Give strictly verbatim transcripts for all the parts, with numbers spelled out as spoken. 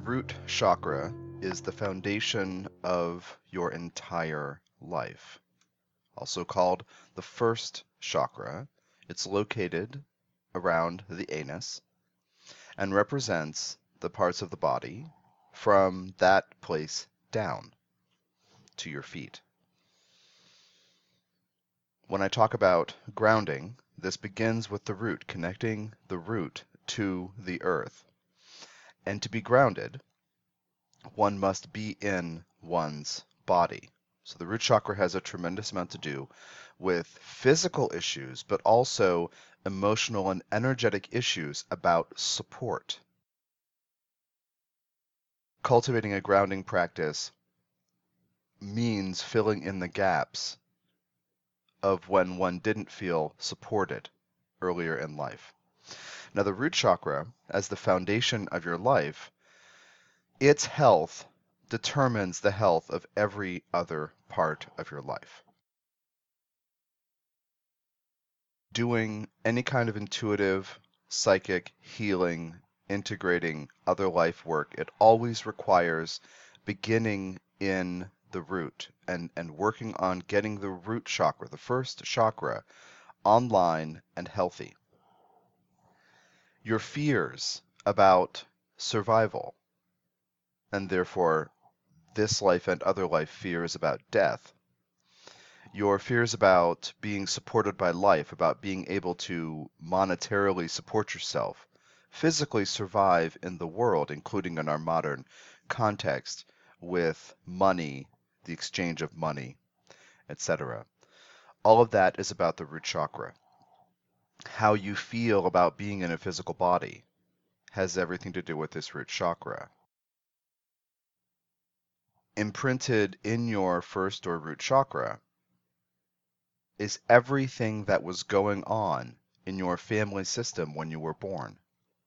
root chakra is the foundation of your entire life, also called the first chakra. It's located around the anus and represents the parts of the body from that place down to your feet. When I talk about grounding, this begins with the root, connecting the root to the earth. And to be grounded, one must be in one's body. So the root chakra has a tremendous amount to do with physical issues, but also emotional and energetic issues about support. Cultivating a grounding practice means filling in the gaps of when one didn't feel supported earlier in life. Now, the root chakra, as the foundation of your life, its health determines the health of every other part of your life. Doing any kind of intuitive, psychic, healing, integrating other life work, it always requires beginning in the root and, and working on getting the root chakra, the first chakra, online and healthy. Your fears about survival, and therefore this life and other life fears about death, your fears about being supported by life, about being able to monetarily support yourself, physically survive in the world, including in our modern context with money, the exchange of money, et cetera. All of that is about the root chakra. How you feel about being in a physical body has everything to do with this root chakra. Imprinted in your first or root chakra is everything that was going on in your family system when you were born.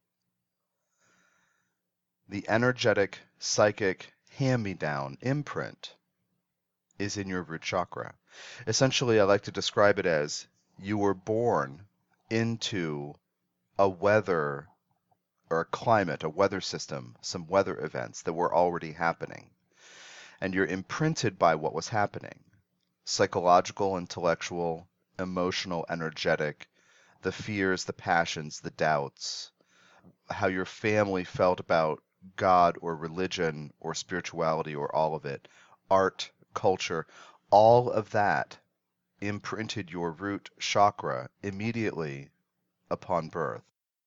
The energetic, psychic, hand-me-down imprint is in your root chakra. Essentially, I like to describe it as you were born into a weather or a climate, a weather system, some weather events that were already happening. And you're imprinted by what was happening. Psychological, intellectual, emotional, energetic, the fears, the passions, the doubts, how your family felt about God or religion or spirituality or all of it, art, culture, all of that imprinted your root chakra immediately upon birth.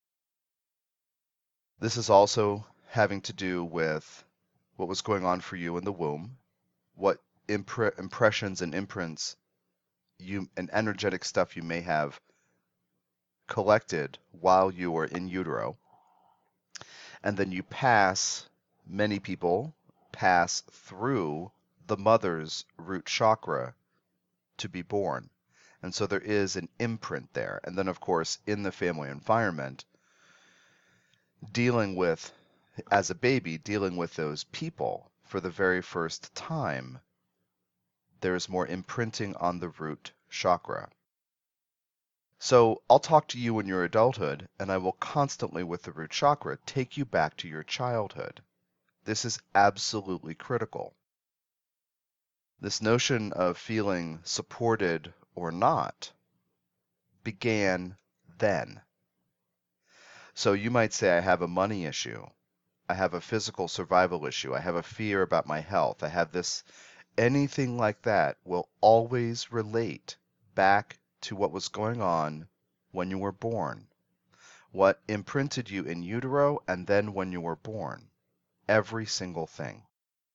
This is also having to do with what was going on for you in the womb, what impre- impressions and imprints you and energetic stuff you may have collected while you were in utero. And then you pass, many people pass through the mother's root chakra to be born. And so there is an imprint there. And then, of course, in the family environment, dealing with, as a baby, dealing with those people for the very first time, there is more imprinting on the root chakra. So I'll talk to you in your adulthood, and I will constantly, with the root chakra, take you back to your childhood. This is absolutely critical. This notion of feeling supported or not began then. So you might say, I have a money issue. I have a physical survival issue. I have a fear about my health. I have this. Anything like that will always relate back to what was going on when you were born, what imprinted you in utero, and then when you were born. Every single thing.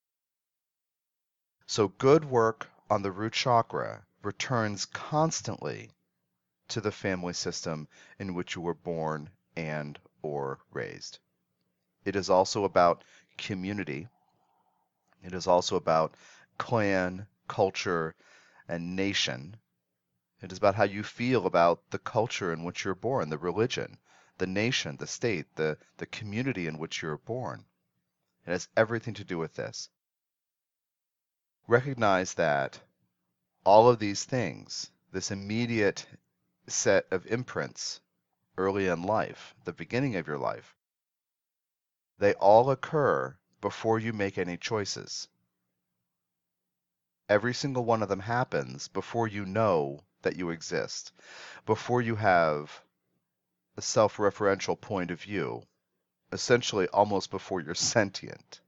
So good work on the root chakra returns constantly to the family system in which you were born and or raised. It is also about community. It is also about clan, culture, and nation. It is about how you feel about the culture in which you're born, the religion, the nation, the state, the, the community in which you're born. It has everything to do with this. Recognize that all of these things, this immediate set of imprints early in life, the beginning of your life, they all occur before you make any choices. Every single one of them happens before you know that you exist, before you have a self-referential point of view, essentially almost before you're sentient.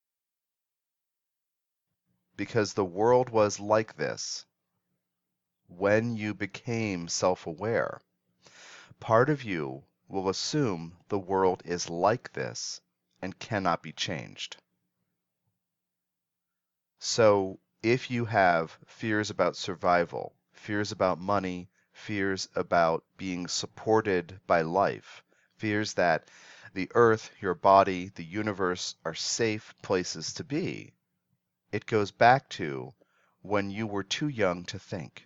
Because the world was like this when you became self-aware. Part of you will assume the world is like this and cannot be changed. So if you have fears about survival, fears about money, fears about being supported by life, fears that the earth, your body, the universe are safe places to be, it goes back to when you were too young to think.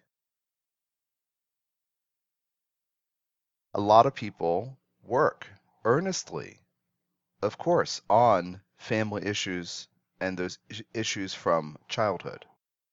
A lot of people work earnestly, of course, on family issues and those issues from childhood.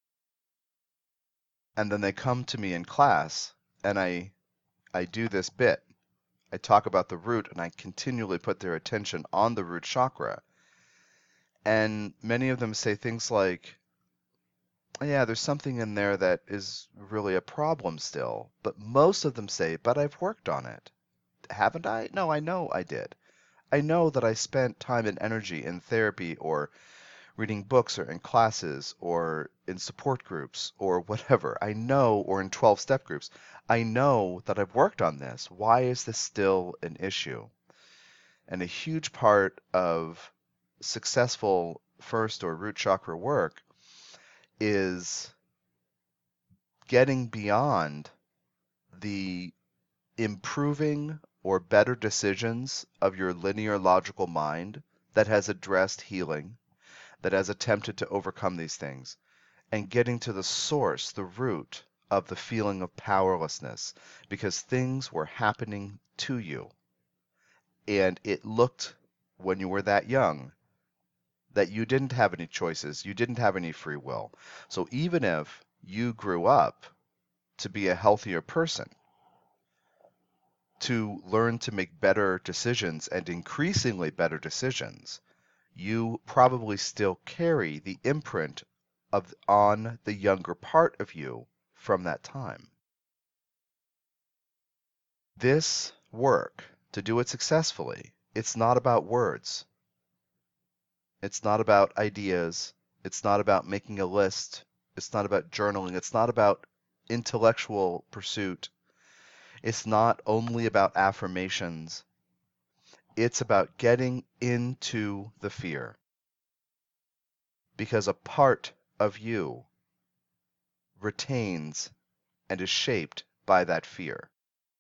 And then they come to me in class and I I do this bit. I talk about the root and I continually put their attention on the root chakra. And many of them say things like, yeah, there's something in there that is really a problem still. But most of them say, but I've worked on it. Haven't I? No, I know I did. I know that I spent time and energy in therapy or reading books or in classes or in support groups or whatever. I know, or in twelve-step groups. I know that I've worked on this. Why is this still an issue? And a huge part of successful first or root chakra work is getting beyond the improving or better decisions of your linear logical mind that has addressed healing, that has attempted to overcome these things, and getting to the source, the root of the feeling of powerlessness, because things were happening to you. And it looked, when you were that young, that you didn't have any choices, you didn't have any free will. So even if you grew up to be a healthier person, to learn to make better decisions and increasingly better decisions, you probably still carry the imprint of on the younger part of you from that time. This work, to do it successfully, it's not about words. It's not about ideas. It's not about making a list. It's not about journaling. It's not about intellectual pursuit. It's not only about affirmations. It's about getting into the fear. Because a part of you retains and is shaped by that fear.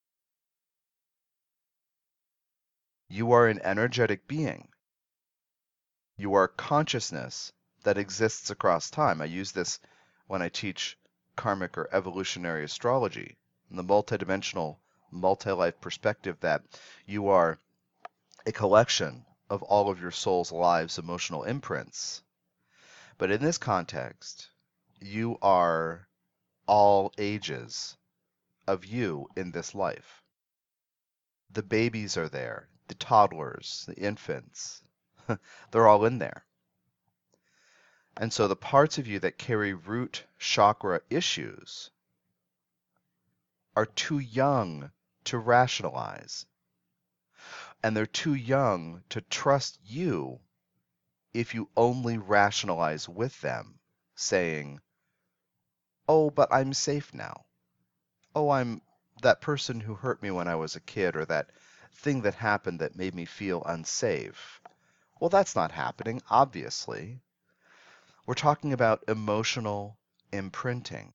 You are an energetic being. You are consciousness that exists across time. I use this when I teach karmic or evolutionary astrology, in the multidimensional, multi-life perspective that you are a collection of all of your soul's lives' emotional imprints. But in this context, you are all ages of you in this life. The babies are there, the toddlers, the infants, they're all in there. And so the parts of you that carry root chakra issues are too young to rationalize. And they're too young to trust you if you only rationalize with them, saying, oh, but I'm safe now. Oh, I'm that person who hurt me when I was a kid, or that thing that happened that made me feel unsafe. Well, that's not happening, obviously. We're talking about emotional imprinting.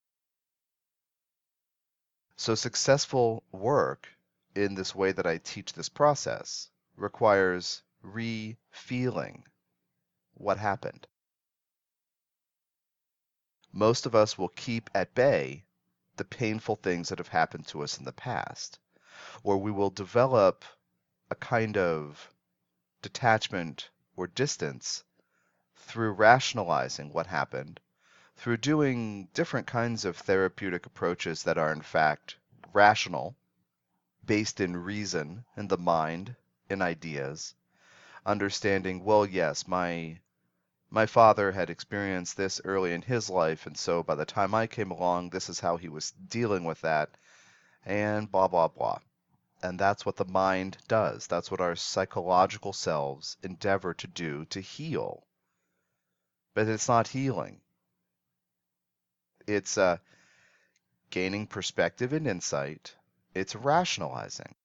So successful work in this way that I teach this process requires re-feeling what happened. Most of us will keep at bay the painful things that have happened to us in the past, or we will develop a kind of detachment or distance through rationalizing what happened, through doing different kinds of therapeutic approaches that are in fact rational, based in reason, in the mind, in ideas, understanding, well, yes, my my father had experienced this early in his life, and so by the time I came along, this is how he was dealing with that, and blah, blah, blah. And that's what the mind does. That's what our psychological selves endeavor to do to heal. But it's not healing. It's uh, gaining perspective and insight. It's rationalizing.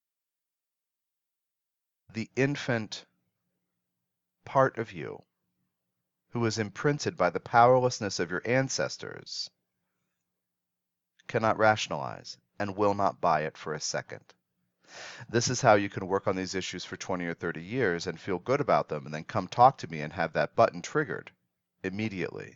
The infant part of you, who is imprinted by the powerlessness of your ancestors, cannot rationalize and will not buy it for a second. This is how you can work on these issues for twenty or thirty years and feel good about them, and then come talk to me and have that button triggered immediately.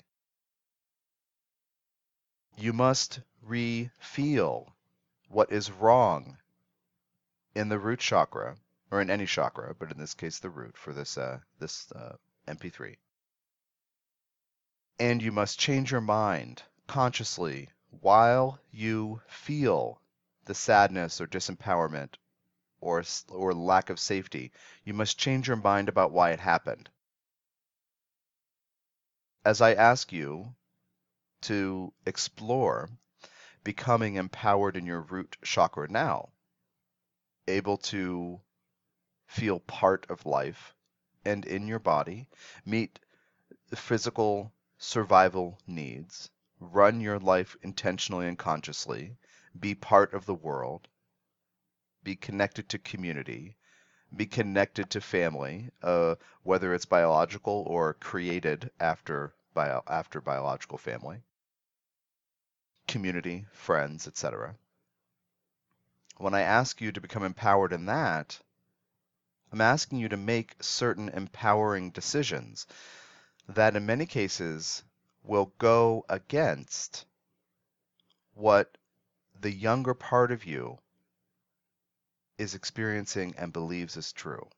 You must re-feel what is wrong in the root chakra, or in any chakra, but in this case the root for this uh, this uh, M P three. And you must change your mind consciously while you feel the sadness or disempowerment or or lack of safety. You must change your mind about why it happened. As I ask you to explore becoming empowered in your root chakra now, able to feel part of life and in your body, meet the physical survival needs, run your life intentionally and consciously, be part of the world, be connected to community, be connected to family, uh, whether it's biological or created after bio after biological family, community, friends, et cetera. When I ask you to become empowered in that, I'm asking you to make certain empowering decisions that in many cases will go against what the younger part of you is experiencing and believes is true.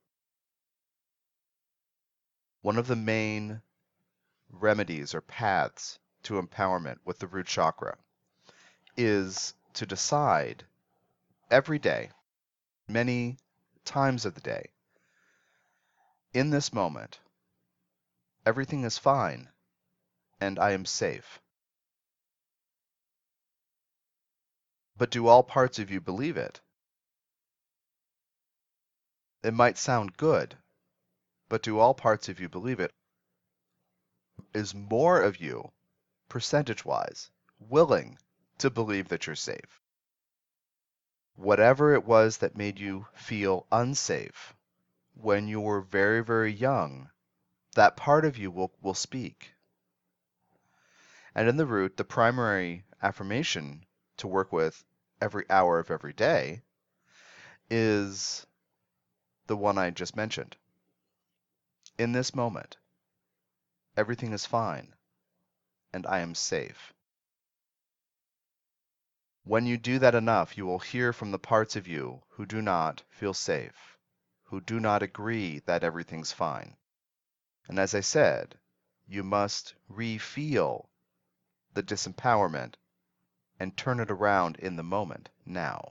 One of the main remedies or paths to empowerment with the root chakra is to decide every day, many times of the day, in this moment, everything is fine and I am safe. But do all parts of you believe it? It might sound good, but do all parts of you believe it? Is more of you, percentage-wise, willing to believe that you're safe? Whatever it was that made you feel unsafe when you were very, very young, that part of you will, will speak. And in the root, the primary affirmation to work with every hour of every day is the one I just mentioned. In this moment, everything is fine, and I am safe. When you do that enough, you will hear from the parts of you who do not feel safe, who do not agree that everything's fine. And as I said, you must re-feel the disempowerment and turn it around in the moment, now.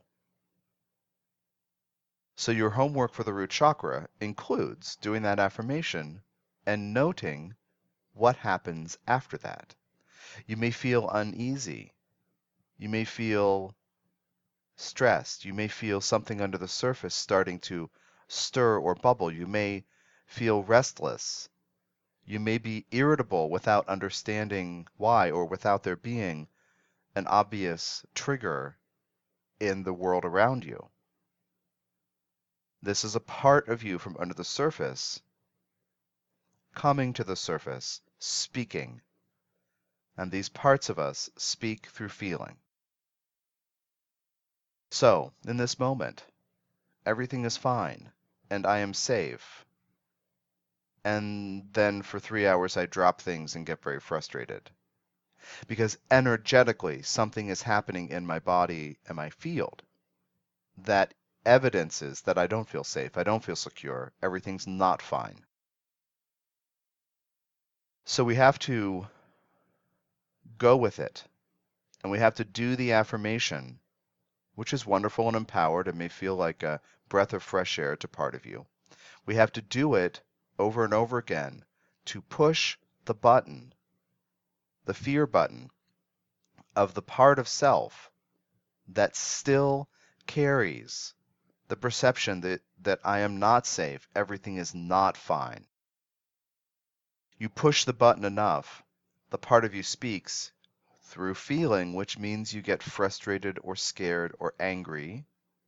So your homework for the root chakra includes doing that affirmation and noting what happens after that. You may feel uneasy. You may feel stressed. You may feel something under the surface starting to stir or bubble. You may feel restless. You may be irritable without understanding why, or without there being an obvious trigger in the world around you. This is a part of you from under the surface coming to the surface, speaking. And these parts of us speak through feeling. So, in this moment, everything is fine, and I am safe. And then for three hours I drop things and get very frustrated. Because energetically, something is happening in my body and my field that evidences that I don't feel safe, I don't feel secure, everything's not fine. So we have to go with it, and we have to do the affirmation, which is wonderful and empowered and may feel like a breath of fresh air to part of you. We have to do it over and over again to push the button, the fear button, of the part of self that still carries the perception that, that I am not safe, everything is not fine. You push the button enough, the part of you speaks through feeling, which means you get frustrated or scared or angry,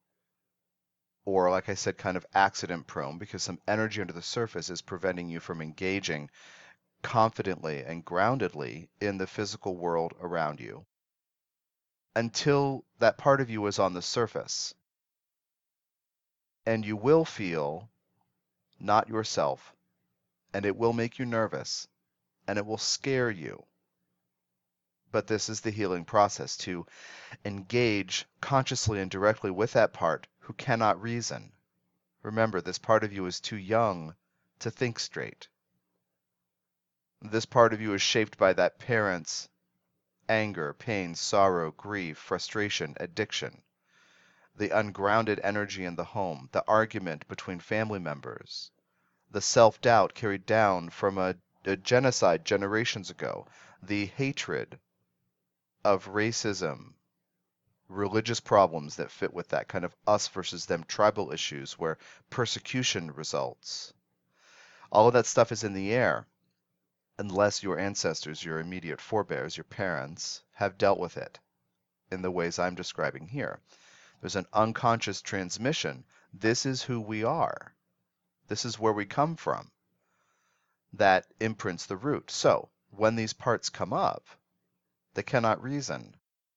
or like I said, kind of accident prone, because some energy under the surface is preventing you from engaging confidently and groundedly in the physical world around you, until that part of you is on the surface. And you will feel not yourself, and it will make you nervous, and it will scare you. But this is the healing process, to engage consciously and directly with that part who cannot reason. Remember, this part of you is too young to think straight. This part of you is shaped by that parent's anger, pain, sorrow, grief, frustration, addiction, the ungrounded energy in the home, the argument between family members, the self-doubt carried down from a, a genocide generations ago, the hatred of racism, religious problems that fit with that kind of us versus them tribal issues where persecution results. All of that stuff is in the air unless your ancestors, your immediate forebears, your parents, have dealt with it in the ways I'm describing here. There's an unconscious transmission. This is who we are. This is where we come from. That imprints the root. So, when these parts come up, they cannot reason.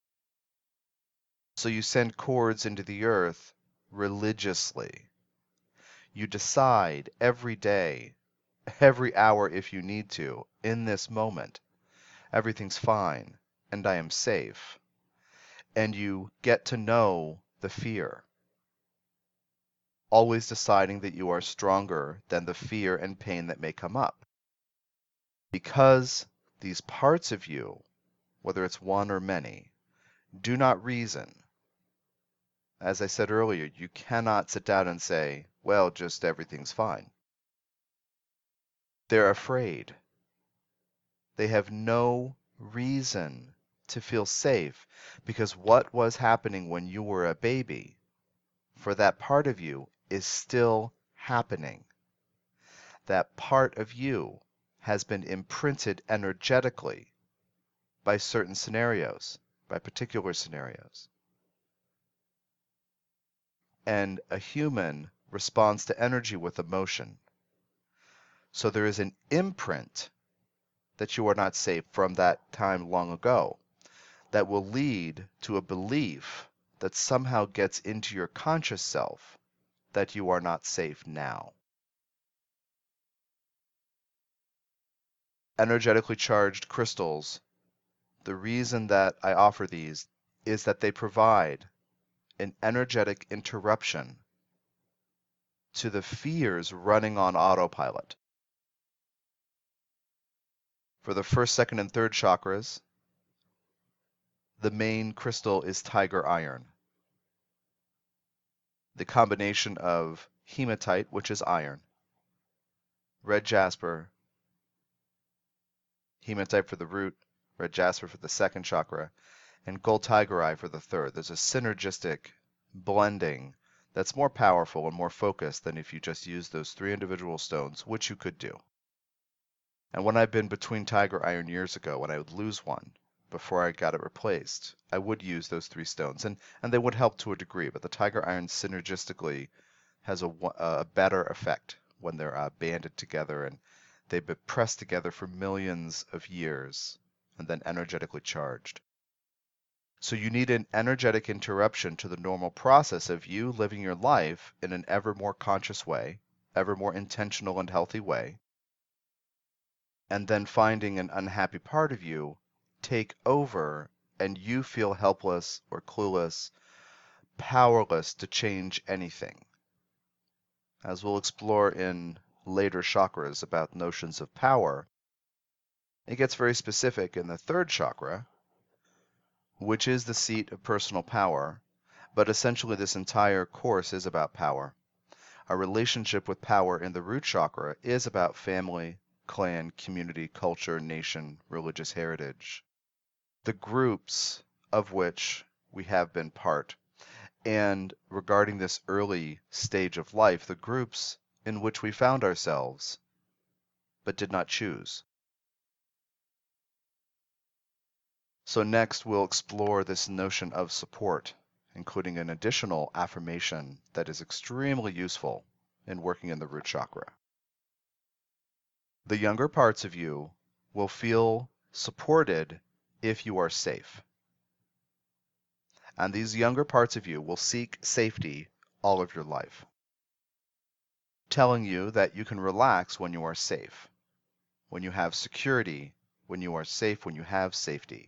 So you send cords into the earth religiously. You decide every day, every hour if you need to, in this moment, everything's fine and I am safe. And you get to know the fear, always deciding that you are stronger than the fear and pain that may come up. Because these parts of you, whether it's one or many, do not reason. As I said earlier, you cannot sit down and say, well, just everything's fine. They're afraid. They have no reason to feel safe, because what was happening when you were a baby, for that part of you, is still happening. That part of you has been imprinted energetically by certain scenarios, by particular scenarios. And a human responds to energy with emotion. So there is an imprint that you are not safe from that time long ago that will lead to a belief that somehow gets into your conscious self that you are not safe now. Energetically charged crystals, the reason that I offer these is that they provide an energetic interruption to the fears running on autopilot. For the first, second, and third chakras, the main crystal is tiger iron. The combination of hematite, which is iron, red jasper, hematite for the root, red jasper for the second chakra, and gold tiger eye for the third. There's a synergistic blending that's more powerful and more focused than if you just use those three individual stones, which you could do. And when I've been between tiger iron years ago, when I would lose one before I got it replaced, I would use those three stones, and, and they would help to a degree, but the tiger iron synergistically has a, a better effect when they're uh, banded together and they've been pressed together for millions of years and then energetically charged. So you need an energetic interruption to the normal process of you living your life in an ever more conscious way, ever more intentional and healthy way, and then finding an unhappy part of you take over and you feel helpless or clueless, powerless to change anything. As we'll explore in later chakras about notions of power, it gets very specific in the third chakra, which is the seat of personal power, but essentially this entire course is about power. Our relationship with power in the root chakra is about family, clan, community, culture, nation, religious heritage. The groups of which we have been part. And regarding this early stage of life, the groups in which we found ourselves, but did not choose. So next we'll explore this notion of support, including an additional affirmation that is extremely useful in working in the root chakra. The younger parts of you will feel supported if you are safe. And these younger parts of you will seek safety all of your life, telling you that you can relax when you are safe, when you have security, when you are safe, when you have safety.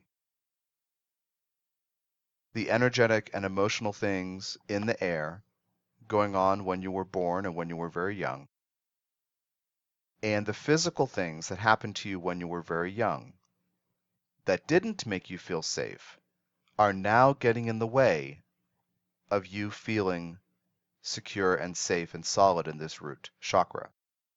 The energetic and emotional things in the air going on when you were born and when you were very young, and the physical things that happened to you when you were very young that didn't make you feel safe are now getting in the way of you feeling secure and safe and solid in this root chakra.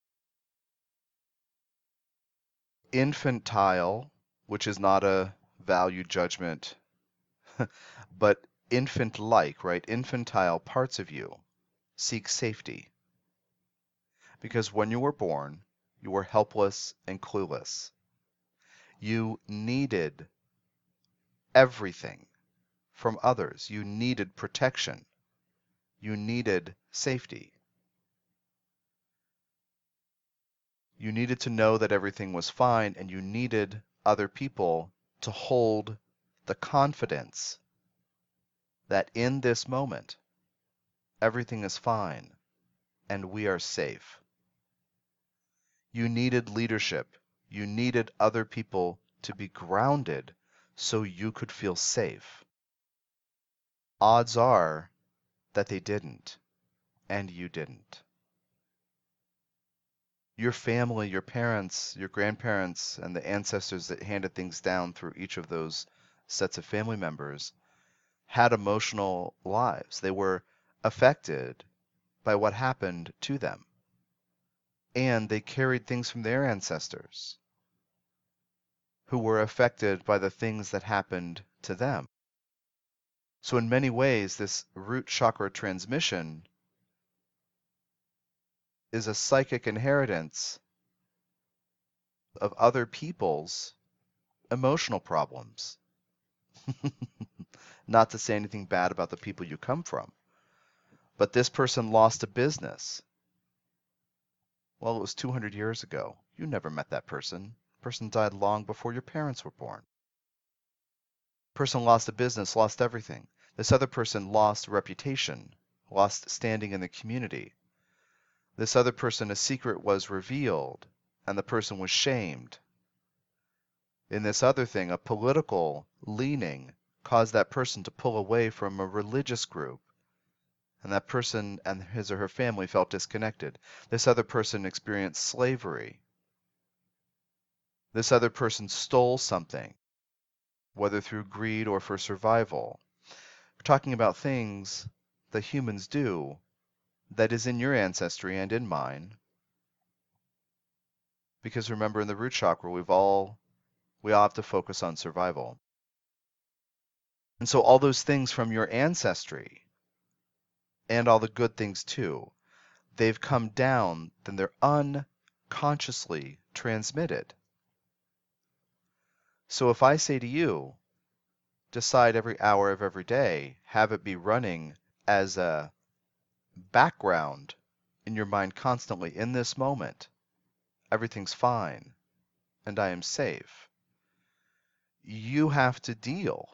Infantile, which is not a value judgment, but infant-like, right? Infantile parts of you seek safety. Because when you were born, you were helpless and clueless. You needed everything from others. You needed protection. You needed safety. You needed to know that everything was fine, and you needed other people to hold the confidence that in this moment, everything is fine and we are safe. You needed leadership. You needed other people to be grounded so you could feel safe. Odds are that they didn't, and you didn't. Your family, your parents, your grandparents, and the ancestors that handed things down through each of those sets of family members had emotional lives. They were affected by what happened to them. And they carried things from their ancestors who were affected by the things that happened to them. So in many ways, this root chakra transmission is a psychic inheritance of other people's emotional problems. Not to say anything bad about the people you come from, but this person lost a business. Well, it was two hundred years ago. You never met that person. The person died long before your parents were born. Person lost a business, lost everything. This other person lost reputation, lost standing in the community. This other person, a secret was revealed, and the person was shamed. In this other thing, a political leaning caused that person to pull away from a religious group, and that person and his or her family felt disconnected. This other person experienced slavery. This other person stole something, whether through greed or for survival. We're talking about things that humans do that is in your ancestry and in mine. Because remember, in the root chakra, we've all we all have to focus on survival. And so all those things from your ancestry, and all the good things too, they've come down, then they're unconsciously transmitted. So if I say to you, decide every hour of every day, have it be running as a background in your mind constantly, in this moment, everything's fine, and I am safe. You have to deal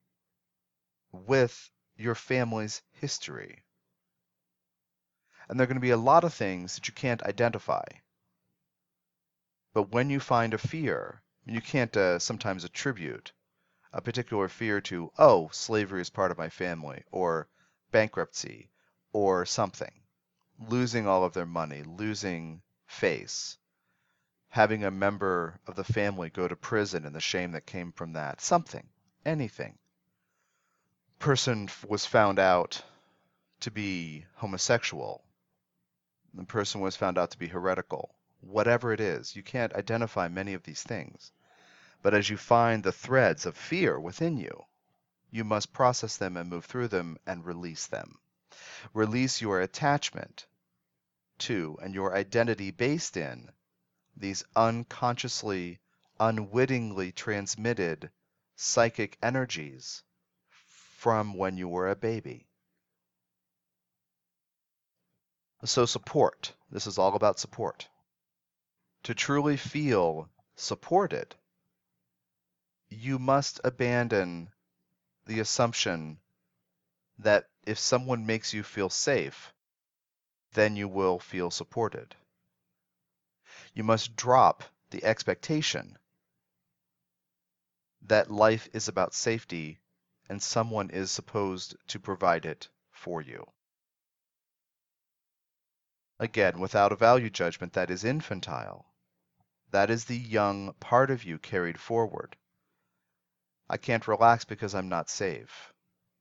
with your family's history. And there are going to be a lot of things that you can't identify. But when you find a fear, you can't uh, sometimes attribute a particular fear to, oh, slavery is part of my family, or bankruptcy, or something. Losing all of their money, losing face, having a member of the family go to prison and the shame that came from that. Something, anything. Person was found out to be homosexual. The person was found out to be heretical. whatever it is. You can't identify many of these things. But as you find the threads of fear within you, you must process them and move through them and release them. Release your attachment to and your identity based in these unconsciously, unwittingly transmitted psychic energies from when you were a baby. So support. This is all about support. To truly feel supported, you must abandon the assumption that if someone makes you feel safe, then you will feel supported. You must drop the expectation that life is about safety and someone is supposed to provide it for you. Again, without a value judgment, that is infantile. That is the young part of you carried forward. I can't relax because I'm not safe.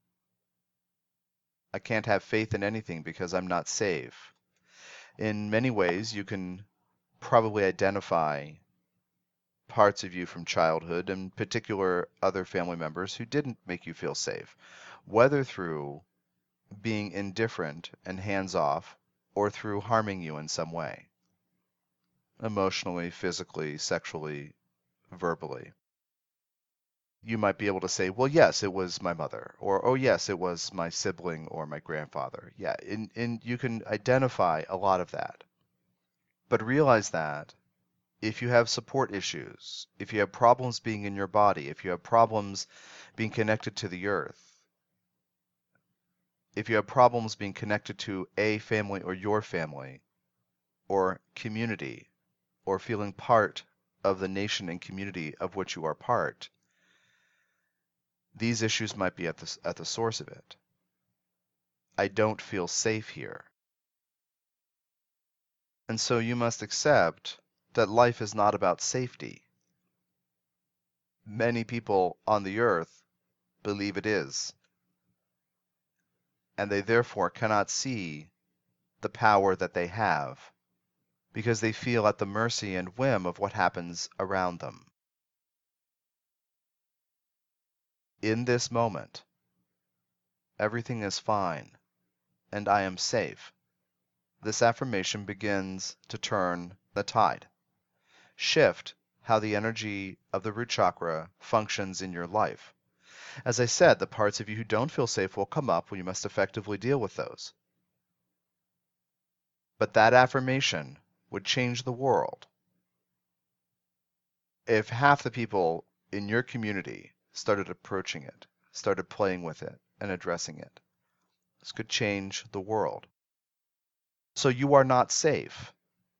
I can't have faith in anything because I'm not safe. In many ways, you can probably identify parts of you from childhood, in particular other family members who didn't make you feel safe, whether through being indifferent and hands-off or through harming you in some way, emotionally, physically, sexually, verbally. You might be able to say, well, yes, it was my mother, or, oh, yes, it was my sibling or my grandfather. Yeah, and, and you can identify a lot of that. But realize that if you have support issues, if you have problems being in your body, if you have problems being connected to the earth, if you have problems being connected to a family or your family, or community, or feeling part of the nation and community of which you are part, these issues might be at the, at the source of it. I don't feel safe here. And so you must accept that life is not about safety. Many people on the earth believe it is, and they therefore cannot see the power that they have, because they feel at the mercy and whim of what happens around them. In this moment, everything is fine, and I am safe. This affirmation begins to turn the tide, shift how the energy of the root chakra functions in your life. As I said, the parts of you who don't feel safe will come up when you must effectively deal with those. But that affirmation would change the world if half the people in your community started approaching it, started playing with it, and addressing it. This could change the world. So you are not safe.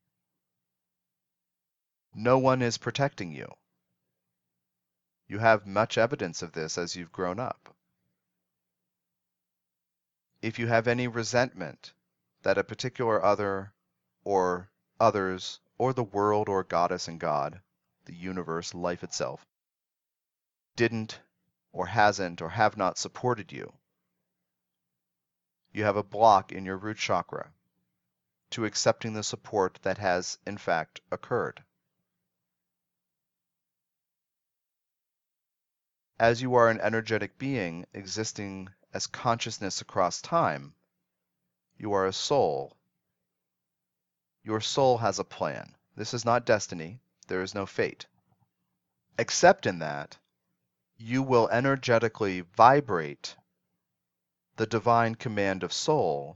No one is protecting you. You have much evidence of this as you've grown up. If you have any resentment that a particular other or others or the world or goddess and God, the universe, life itself, didn't or hasn't or have not supported you, you have a block in your root chakra to accepting the support that has in fact occurred. As you are an energetic being existing as consciousness across time, you are a soul. Your soul has a plan. This is not destiny. There is no fate. Except in that, you will energetically vibrate the divine command of soul.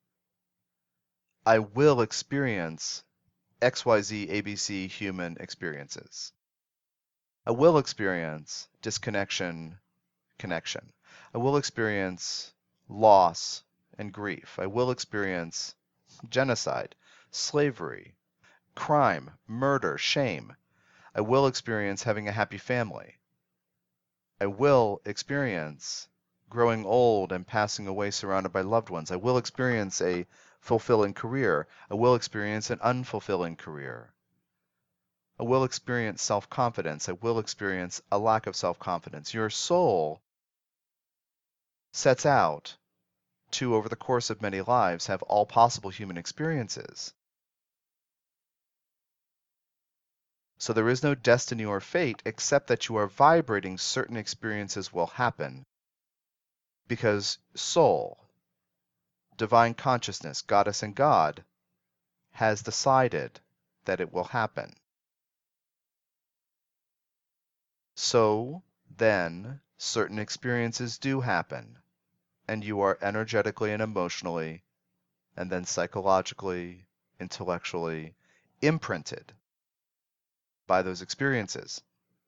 I will experience X Y Z A B C human experiences. I will experience disconnection, connection. I will experience loss and grief. I will experience genocide, slavery, crime, murder, shame. I will experience having a happy family. I will experience growing old and passing away surrounded by loved ones. I will experience a fulfilling career. I will experience an unfulfilling career. I will experience self-confidence. I will experience a lack of self-confidence. Your soul sets out to, over the course of many lives, have all possible human experiences. So there is no destiny or fate except that you are vibrating certain experiences will happen because soul, divine consciousness, goddess and God, has decided that it will happen. So then certain experiences do happen, and you are energetically and emotionally, and then psychologically, intellectually imprinted by those experiences.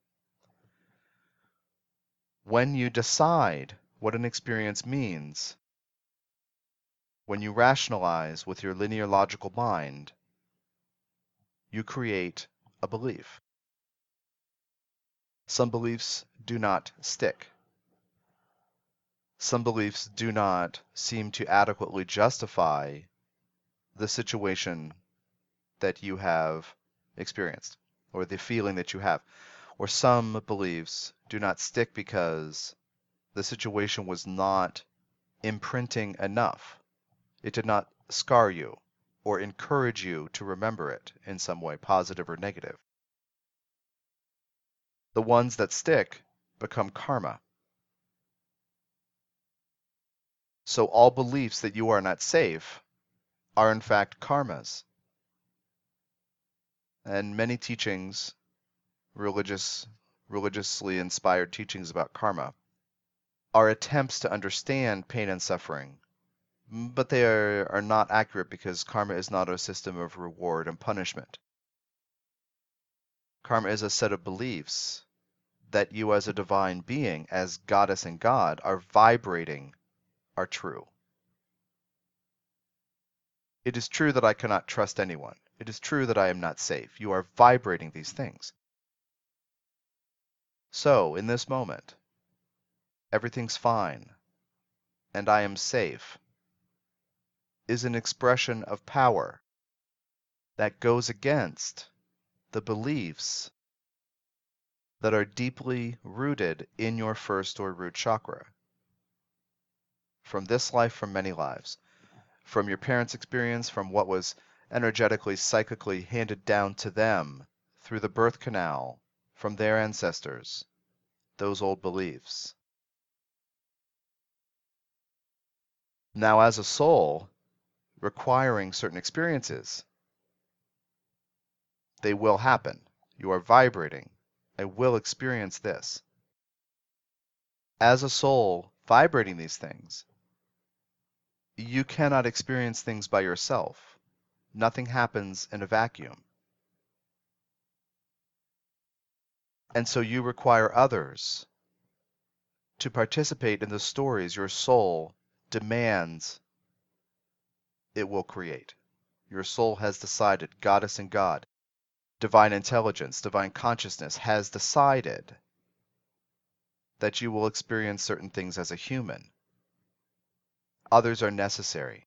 When you decide what an experience means, when you rationalize with your linear logical mind, you create a belief. Some beliefs do not stick. Some beliefs do not seem to adequately justify the situation that you have experienced, or the feeling that you have. Or some beliefs do not stick because the situation was not imprinting enough. It did not scar you or encourage you to remember it in some way, positive or negative. The ones that stick become karma. So all beliefs that you are not safe are in fact karmas. And many teachings, religious, religiously inspired teachings about karma, are attempts to understand pain and suffering, but they are, are not accurate because karma is not a system of reward and punishment. Karma is a set of beliefs that you as a divine being, as goddess and God, are vibrating are true. It is true that I cannot trust anyone. It is true that I am not safe. You are vibrating these things. So, in this moment, everything's fine, and I am safe, is an expression of power that goes against the beliefs that are deeply rooted in your first or root chakra. From this life, from many lives. From your parents' experience, from what was energetically, psychically handed down to them through the birth canal, from their ancestors, those old beliefs. Now, as a soul, requiring certain experiences, they will happen. You are vibrating. I will experience this. As a soul vibrating these things, you cannot experience things by yourself. Nothing happens in a vacuum. And so you require others to participate in the stories your soul demands it will create. Your soul has decided, goddess and God, divine intelligence, divine consciousness has decided that you will experience certain things as a human. Others are necessary.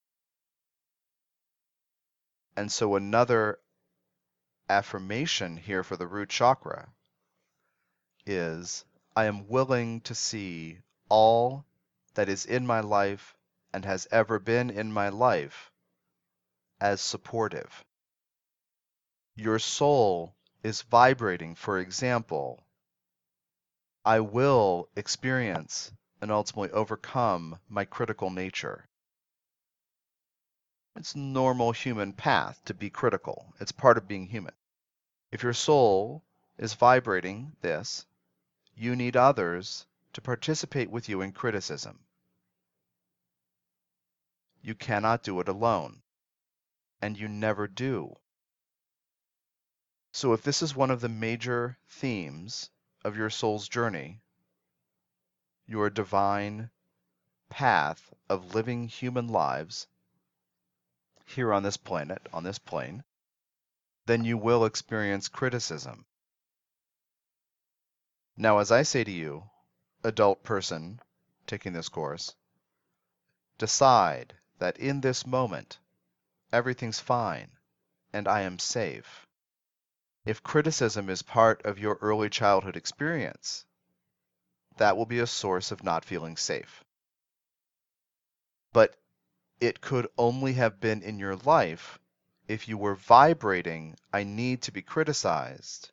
And so another affirmation here for the root chakra is, I am willing to see all that is in my life and has ever been in my life as supportive. Your soul is vibrating, for example, I will experience and ultimately overcome my critical nature. It's normal human path to be critical. It's part of being human. If your soul is vibrating this, you need others to participate with you in criticism. You cannot do it alone, and you never do. So if this is one of the major themes of your soul's journey, your divine path of living human lives here on this planet, on this plane, then you will experience criticism. Now, as I say to you, adult person taking this course, decide that in this moment, everything's fine and I am safe. If criticism is part of your early childhood experience, that will be a source of not feeling safe. But it could only have been in your life if you were vibrating, I need to be criticized,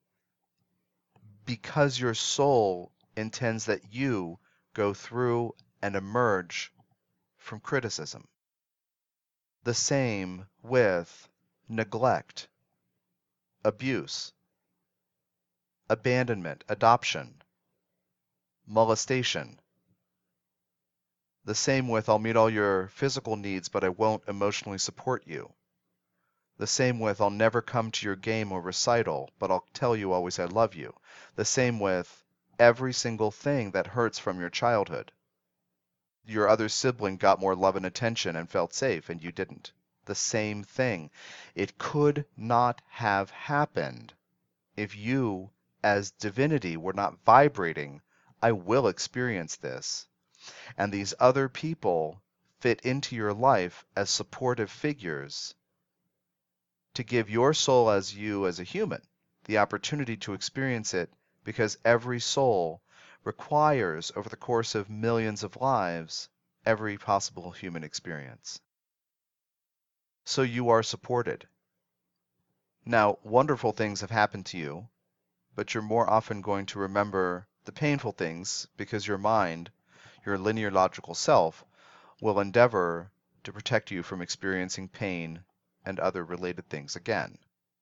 because your soul intends that you go through and emerge from criticism. The same with neglect, abuse, abandonment, adoption, molestation. The same with I'll meet all your physical needs, but I won't emotionally support you. The same with I'll never come to your game or recital, but I'll tell you always I love you. The same with every single thing that hurts from your childhood. Your other sibling got more love and attention and felt safe, and you didn't. The same thing. It could not have happened if you, as divinity, were not vibrating, I will experience this. And these other people fit into your life as supportive figures to give your soul as you as a human the opportunity to experience it, because every soul requires, over the course of millions of lives, every possible human experience. So you are supported. Now, wonderful things have happened to you, but you're more often going to remember the painful things because your mind, your linear logical self, will endeavor to protect you from experiencing pain and other related things again.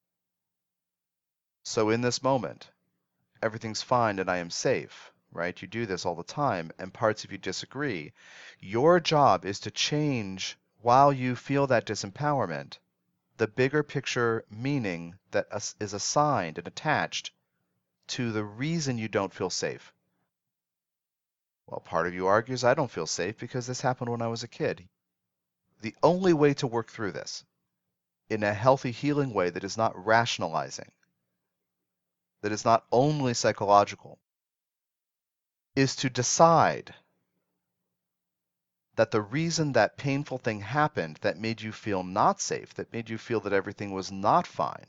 So in this moment, everything's fine and I am safe, right? You do this all the time, and parts of you disagree. Your job is to change, while you feel that disempowerment, the bigger picture meaning that is assigned and attached to the reason you don't feel safe. Well, part of you argues, I don't feel safe because this happened when I was a kid. The only way to work through this in a healthy, healing way that is not rationalizing, that is not only psychological, is to decide that the reason that painful thing happened that made you feel not safe, that made you feel that everything was not fine,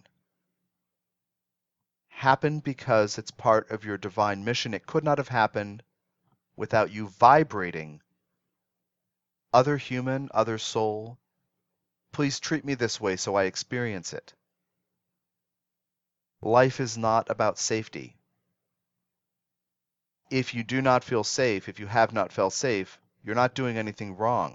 happened because it's part of your divine mission. It could not have happened without you vibrating, other human, other soul, please treat me this way so I experience it. Life is not about safety. If you do not feel safe, if you have not felt safe, you're not doing anything wrong.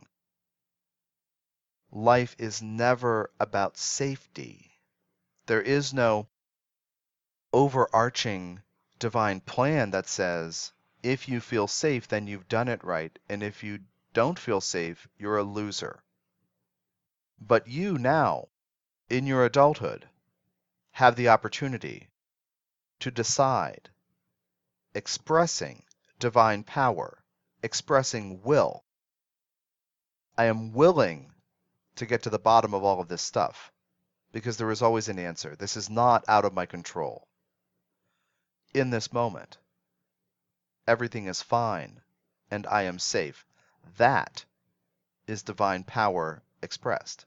Life is never about safety. There is no overarching divine plan that says, if you feel safe, then you've done it right, and if you don't feel safe, you're a loser. But you now, in your adulthood, have the opportunity to decide, expressing divine power, expressing will. I am willing to get to the bottom of all of this stuff, because there is always an answer. This is not out of my control. In this moment, everything is fine, and I am safe. That is divine power expressed.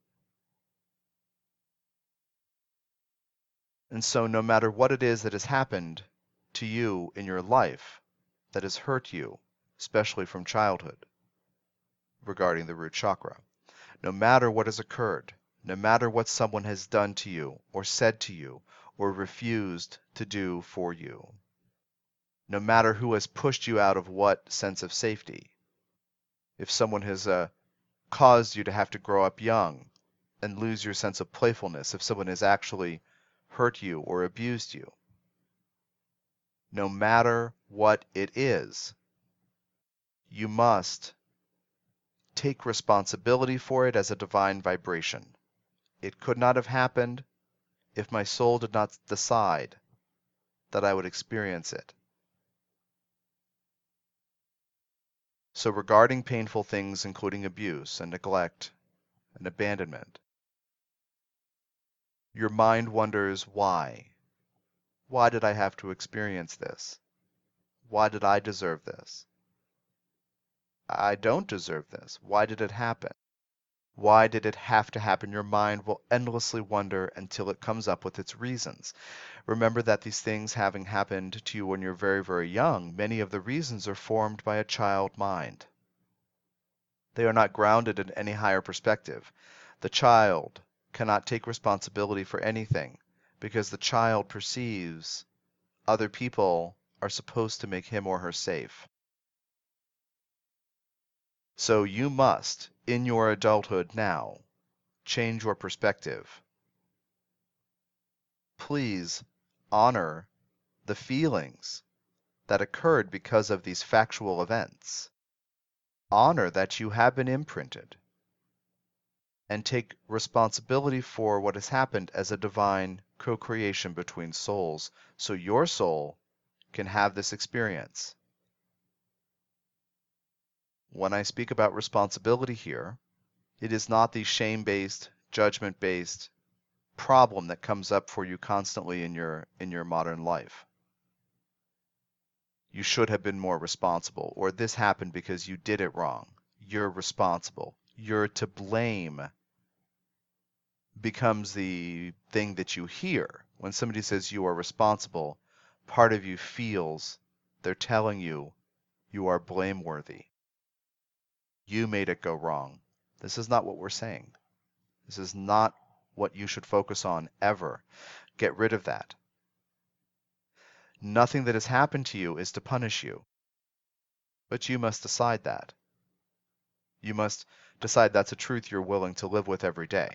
And so no matter what it is that has happened to you in your life that has hurt you, especially from childhood, regarding the root chakra, no matter what has occurred, no matter what someone has done to you or said to you or refused to do for you, no matter who has pushed you out of what sense of safety, if someone has uh, caused you to have to grow up young and lose your sense of playfulness, if someone has actually hurt you or abused you, no matter what it is, you must take responsibility for it as a divine vibration. It could not have happened if my soul did not decide that I would experience it. So regarding painful things, including abuse and neglect and abandonment, your mind wonders why. Why did I have to experience this? Why did I deserve this? I don't deserve this. Why did it happen? Why did it have to happen? Your mind will endlessly wonder until it comes up with its reasons. Remember that these things having happened to you when you're very, very young, many of the reasons are formed by a child mind. They are not grounded in any higher perspective. The child cannot take responsibility for anything because the child perceives other people are supposed to make him or her safe. So you must, in your adulthood now, change your perspective. Please honor the feelings that occurred because of these factual events. Honor that you have been imprinted, and take responsibility for what has happened as a divine co-creation between souls, so your soul can have this experience. When I speak about responsibility here, it is not the shame-based, judgment-based problem that comes up for you constantly in your in your modern life. You should have been more responsible, or this happened because you did it wrong. You're responsible. You're to blame becomes the thing that you hear. When somebody says you are responsible, part of you feels they're telling you you are blameworthy. You made it go wrong. This is not what we're saying. This is not what you should focus on ever. Get rid of that. Nothing that has happened to you is to punish you. But you must decide that. You must decide that's a truth you're willing to live with every day.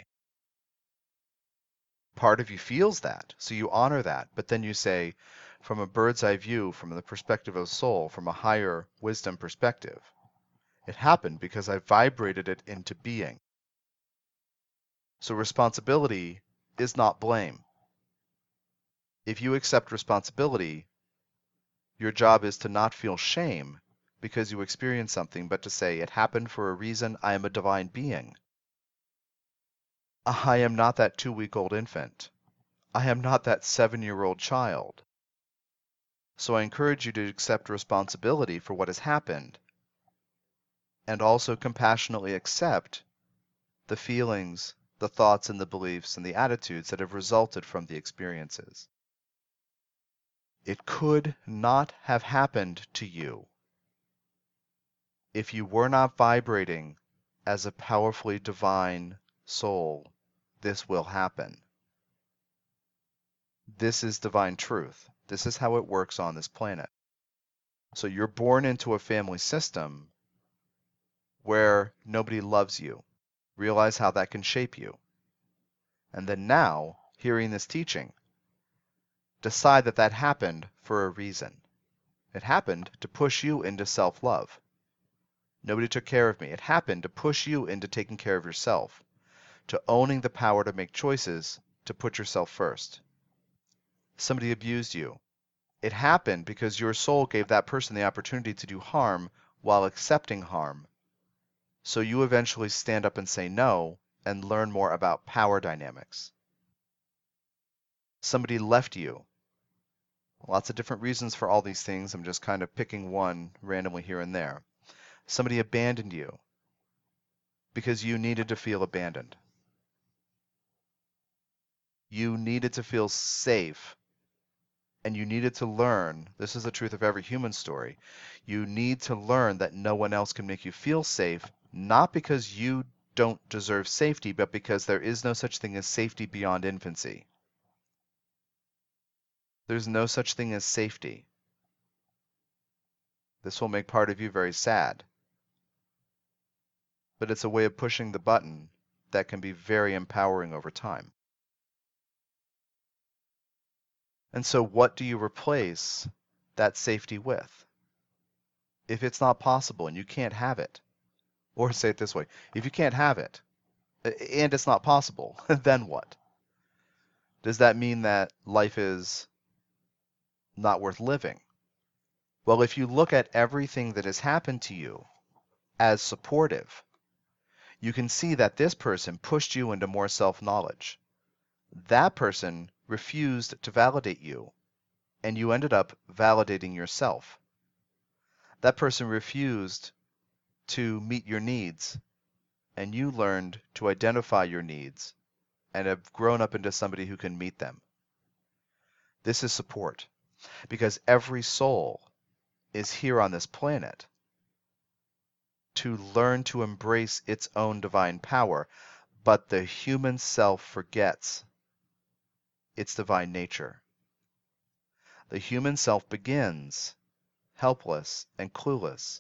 Part of you feels that, so you honor that, but then you say, from a bird's eye view, from the perspective of soul, from a higher wisdom perspective, it happened because I vibrated it into being. So responsibility is not blame. If you accept responsibility, your job is to not feel shame because you experienced something, but to say, it happened for a reason. I am a divine being. I am not that two-week-old infant. I am not that seven-year-old child. So I encourage you to accept responsibility for what has happened, and also compassionately accept the feelings, the thoughts, and the beliefs, and the attitudes that have resulted from the experiences. It could not have happened to you if you were not vibrating as a powerfully divine soul. This will happen. This is divine truth. This is how it works on this planet. So you're born into a family system where nobody loves you. Realize how that can shape you. And then now, hearing this teaching, decide that that happened for a reason. It happened to push you into self-love. Nobody took care of me. It happened to push you into taking care of yourself, to owning the power to make choices, to put yourself first. Somebody abused you. It happened because your soul gave that person the opportunity to do harm while accepting harm. So you eventually stand up and say no and learn more about power dynamics. Somebody left you. Lots of different reasons for all these things. I'm just kind of picking one randomly here and there. Somebody abandoned you because you needed to feel abandoned. You needed to feel safe, and you needed to learn, this is the truth of every human story, you need to learn that no one else can make you feel safe, not because you don't deserve safety, but because there is no such thing as safety beyond infancy. There's no such thing as safety. This will make part of you very sad, but it's a way of pushing the button that can be very empowering over time. And so what do you replace that safety with? If it's not possible and you can't have it, or say it this way, if you can't have it, and it's not possible, then what? Does that mean that life is not worth living? Well, if you look at everything that has happened to you as supportive, you can see that this person pushed you into more self-knowledge. That person refused to validate you, and you ended up validating yourself. That person refused to meet your needs, and you learned to identify your needs and have grown up into somebody who can meet them. This is support, because every soul is here on this planet to learn to embrace its own divine power, but the human self forgets its divine nature. The human self begins helpless and clueless,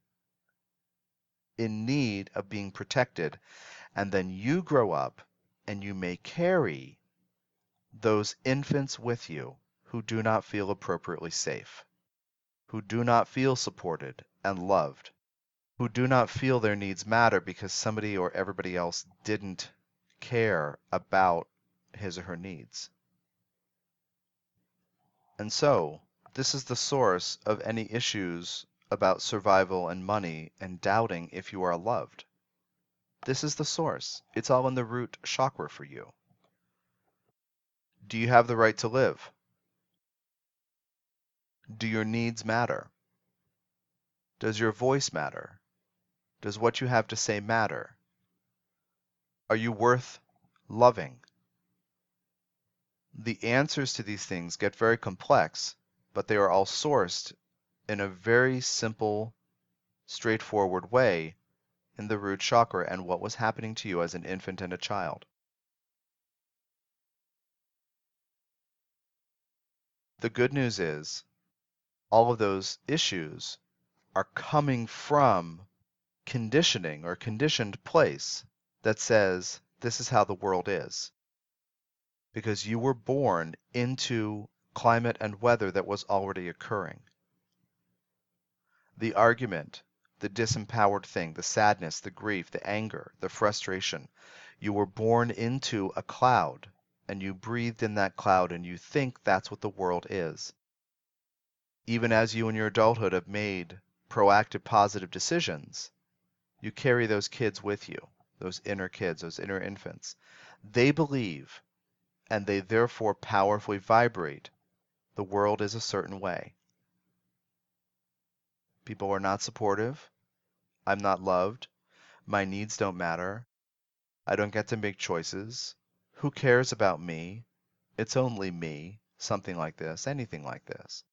in need of being protected, and then you grow up and you may carry those infants with you who do not feel appropriately safe, who do not feel supported and loved, who do not feel their needs matter because somebody or everybody else didn't care about his or her needs. And so, this is the source of any issues about survival and money and doubting if you are loved. This is the source. It's all in the root chakra for you. Do you have the right to live? Do your needs matter? Does your voice matter? Does what you have to say matter? Are you worth loving? The answers to these things get very complex, but they are all sourced in a very simple, straightforward way in the root chakra and what was happening to you as an infant and a child. The good news is all of those issues are coming from conditioning or conditioned place that says this is how the world is. Because you were born into climate and weather that was already occurring. The argument, the disempowered thing, the sadness, the grief, the anger, the frustration, you were born into a cloud and you breathed in that cloud and you think that's what the world is. Even as you in your adulthood have made proactive positive decisions, you carry those kids with you, those inner kids, those inner infants. They believe, and they therefore powerfully vibrate, the world is a certain way. People are not supportive. I'm not loved. My needs don't matter. I don't get to make choices. Who cares about me? It's only me. Something like this, anything like this.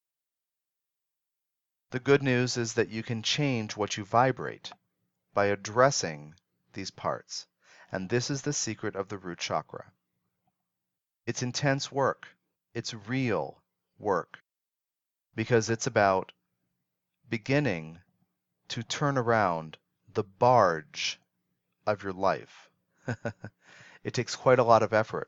The good news is that you can change what you vibrate by addressing these parts. And this is the secret of the root chakra. It's intense work. It's real work. Because it's about beginning to turn around the barge of your life. It takes quite a lot of effort.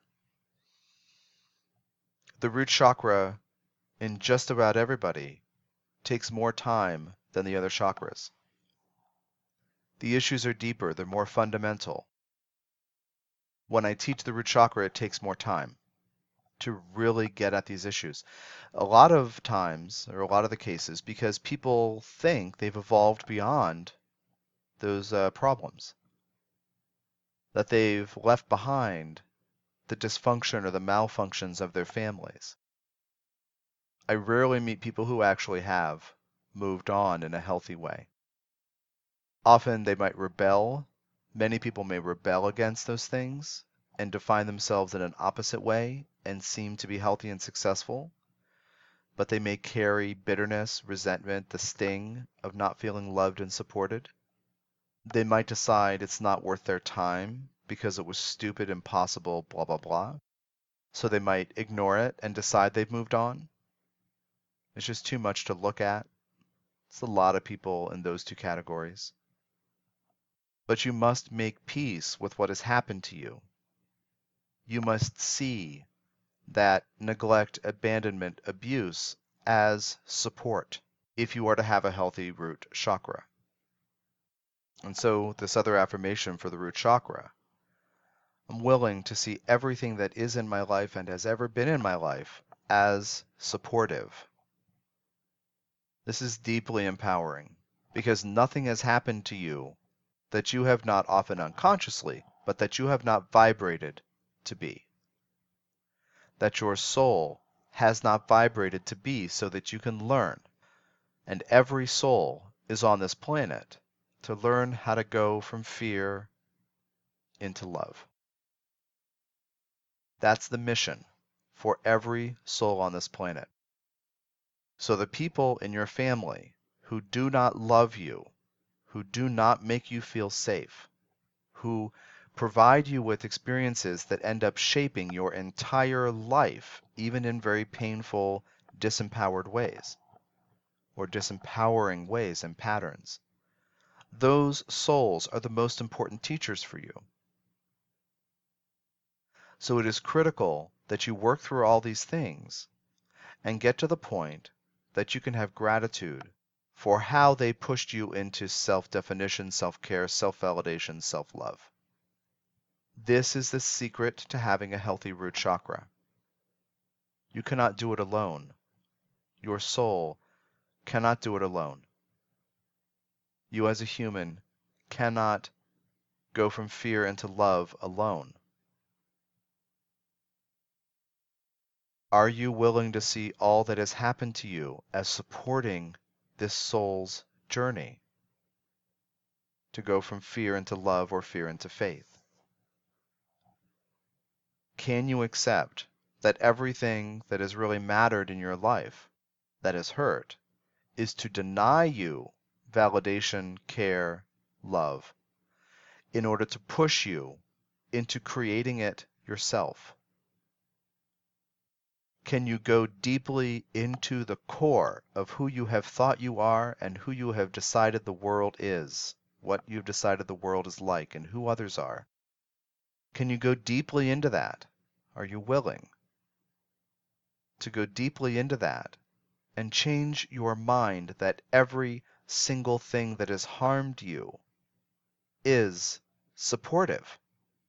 The root chakra in just about everybody takes more time than the other chakras. The issues are deeper, they're more fundamental. When I teach the root chakra, it takes more time to really get at these issues. A lot of times, or a lot of the cases, because people think they've evolved beyond those uh, problems, that they've left behind the dysfunction or the malfunctions of their families. I rarely meet people who actually have moved on in a healthy way. Often they might rebel. Many people may rebel against those things and define themselves in an opposite way and seem to be healthy and successful, but they may carry bitterness, resentment, the sting of not feeling loved and supported. They might decide it's not worth their time because it was stupid, impossible, blah, blah, blah. So they might ignore it and decide they've moved on. It's just too much to look at. It's a lot of people in those two categories. But you must make peace with what has happened to you. You must see that neglect, abandonment, abuse as support if you are to have a healthy root chakra. And so this other affirmation for the root chakra, I'm willing to see everything that is in my life and has ever been in my life as supportive. This is deeply empowering because nothing has happened to you that you have not, often unconsciously, but that you have not vibrated to be. That your soul has not vibrated to be so that you can learn. And every soul is on this planet to learn how to go from fear into love. That's the mission for every soul on this planet. So the people in your family who do not love you, who do not make you feel safe, who provide you with experiences that end up shaping your entire life, even in very painful, disempowered ways, or disempowering ways and patterns. Those souls are the most important teachers for you. So it is critical that you work through all these things and get to the point that you can have gratitude for how they pushed you into self-definition, self-care, self-validation, self-love. This is the secret to having a healthy root chakra. You cannot do it alone. Your soul cannot do it alone. You as a human cannot go from fear into love alone. Are you willing to see all that has happened to you as supporting this soul's journey to go from fear into love or fear into faith? Can you accept that everything that has really mattered in your life that has hurt is to deny you validation, care, love, in order to push you into creating it yourself? Can you go deeply into the core of who you have thought you are and who you have decided the world is, what you've decided the world is like, and who others are? Can you go deeply into that? Are you willing to go deeply into that and change your mind that every single thing that has harmed you is supportive?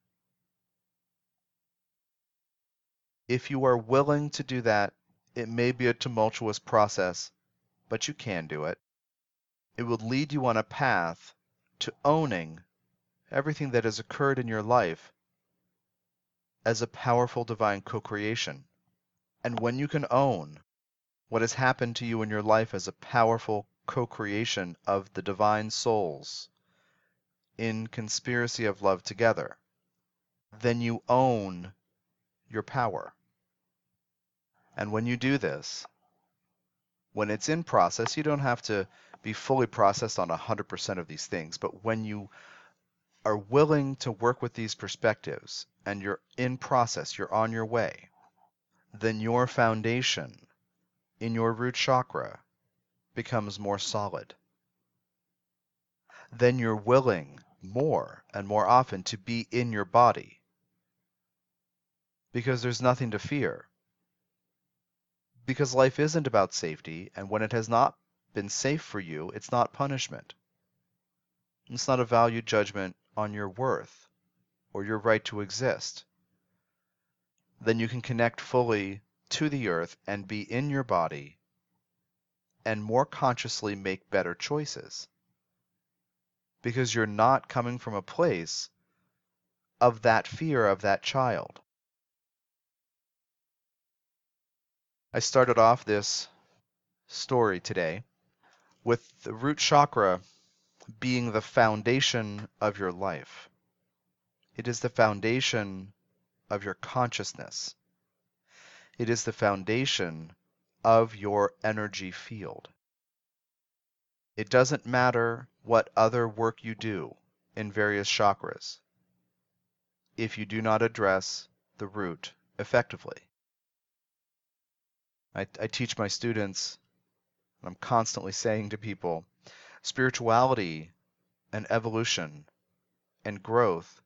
If you are willing to do that, it may be a tumultuous process, but you can do it. It will lead you on a path to owning everything that has occurred in your life as a powerful divine co-creation. And when you can own what has happened to you in your life as a powerful co-creation of the divine souls in conspiracy of love together, then you own your power. And when you do this, when it's in process, you don't have to be fully processed on one hundred percent of these things, but when you are willing to work with these perspectives and you're in process, you're on your way, then your foundation in your root chakra becomes more solid. Then you're willing more and more often to be in your body because there's nothing to fear. Because life isn't about safety, and when it has not been safe for you, it's not punishment. It's not a value judgment on your worth or your right to exist. Then you can connect fully to the earth and be in your body and more consciously make better choices. Because you're not coming from a place of that fear of that child. I started off this story today with the root chakra being the foundation of your life. It is the foundation of your consciousness. It is the foundation of your energy field. It doesn't matter what other work you do in various chakras if you do not address the root effectively. I, I teach my students, and I'm constantly saying to people, spirituality and evolution and growth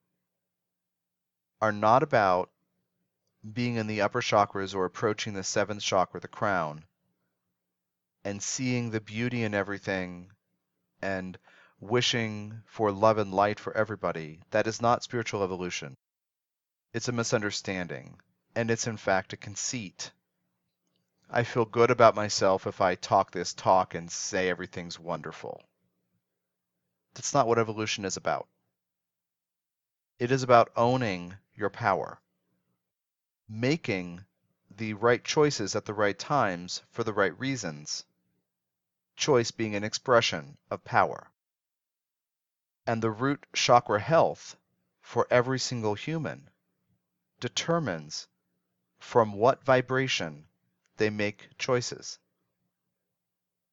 are not about being in the upper chakras or approaching the seventh chakra, the crown, and seeing the beauty in everything and wishing for love and light for everybody. That is not spiritual evolution. It's a misunderstanding, and it's in fact a conceit. I feel good about myself if I talk this talk and say everything's wonderful. That's not what evolution is about. It is about owning your power, making the right choices at the right times for the right reasons, choice being an expression of power. And the root chakra health for every single human determines from what vibration they make choices.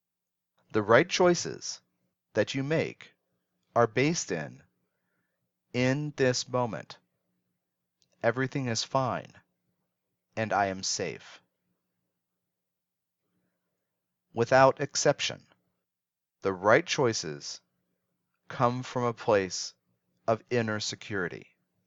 The right choices that you make are based in In this moment, everything is fine and I am safe. Without exception, the right choices come from a place of inner security.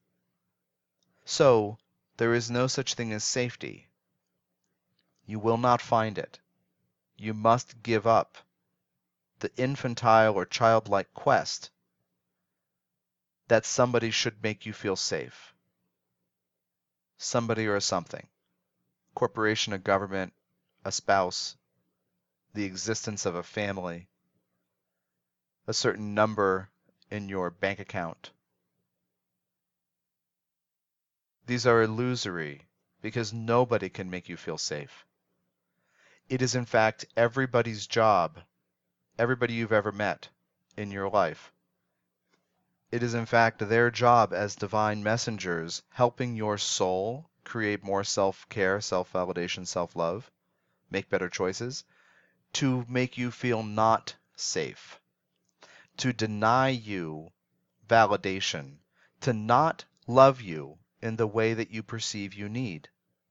So, there is no such thing as safety. You will not find it. You must give up the infantile or childlike quest that somebody should make you feel safe. Somebody or something. Corporation, a government, a spouse, the existence of a family, a certain number in your bank account. These are illusory because nobody can make you feel safe. It is in fact everybody's job, everybody you've ever met in your life. It is in fact their job as divine messengers helping your soul create more self-care, self-validation, self-love, make better choices, to make you feel not safe, to deny you validation, to not love you in the way that you perceive you need.